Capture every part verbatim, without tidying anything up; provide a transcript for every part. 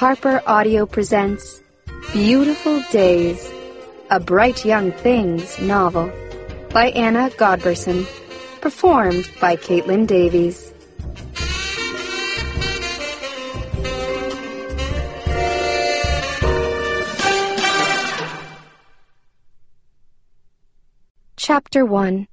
Harper Audio presents Beautiful Days, a Bright Young Things novel by Anna Godberson, performed by Caitlin Davies. Chapter one.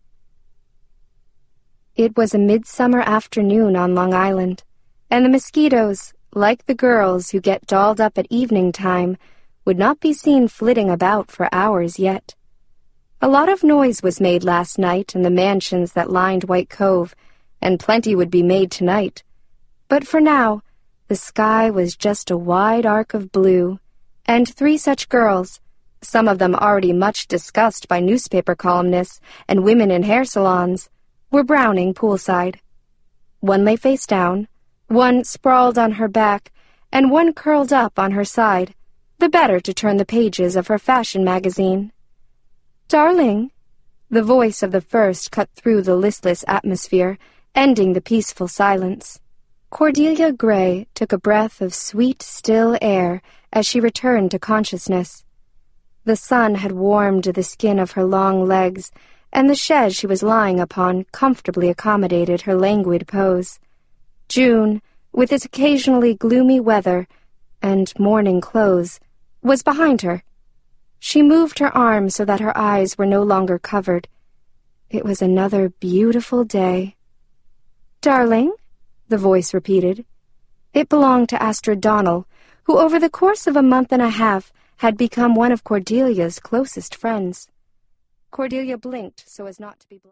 It was a midsummer afternoon on Long Island, and the mosquitoes, like the girls who get dolled up at evening time, would not be seen flitting about for hours yet. A lot of noise was made last night in the mansions that lined White Cove, and plenty would be made tonight. But for now, the sky was just a wide arc of blue, and three such girls, some of them already much discussed by newspaper columnists and women in hair salons, were browning poolside. One lay face down, one sprawled on her back, and one curled up on her side, the better to turn the pages of her fashion magazine. "Darling," the voice of the first cut through the listless atmosphere, ending the peaceful silence. Cordelia Gray took a breath of sweet, still air as she returned to consciousness. The sun had warmed the skin of her long legs, and the chaise she was lying upon comfortably accommodated her languid pose. June, with its occasionally gloomy weather and morning clothes, was behind her. She moved her arms so that her eyes were no longer covered. It was another beautiful day. "Darling," the voice repeated. It belonged to Astrid Donnell, who over the course of a month and a half had become one of Cordelia's closest friends. Cordelia blinked so as not to be blind.